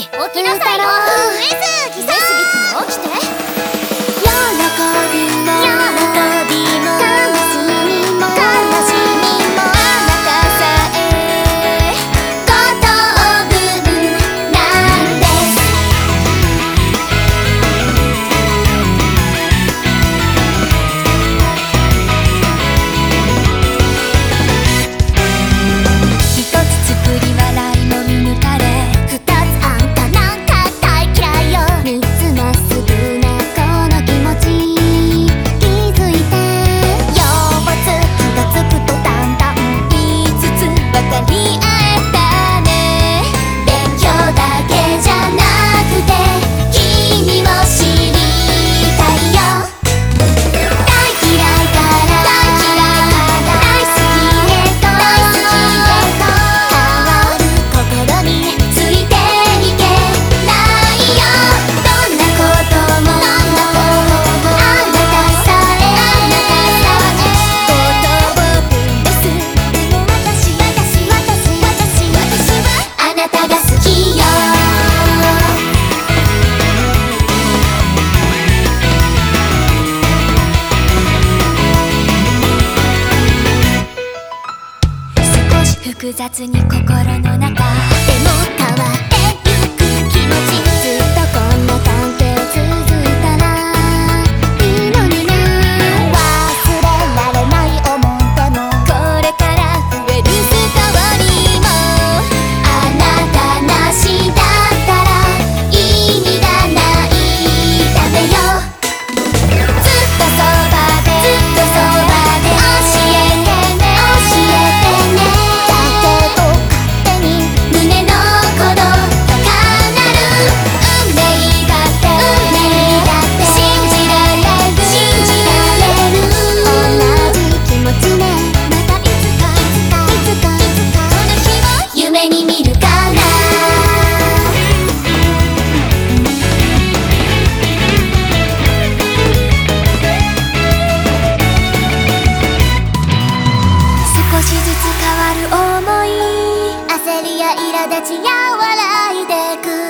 起きなさいよ。上杉さん、上杉君起きて。喜びも悲しみもあなたさえことぶんなんです。一つ作り笑いも見抜かれ、二つあんたなんか大嫌いよ。三つまっすぐなこの気持ち気づいて。腰骨がつくとだんだん五つ分かり合えたね。勉強だけじゃなくて君も知りたいよ。大嫌いから大好きへと変わる心についていけないよ。どんなこともあなたさえことぶんです。でも私はあなたが好きよ。少し複雑に心の中でも変わってゆく気持ち。ずっとこんな関係続いたらいいのにね。忘れられない思い出もこれから増えるストーリーも。あなたなしだったら意味がないためよ。ずっとそばで教えてね。だけど勝手に胸の鼓動高鳴る。運命だって信じられる。同じ気持ちね。またいつかこの日を夢に見るから。少しずつ変わる想い、焦りや苛立ちや笑いでく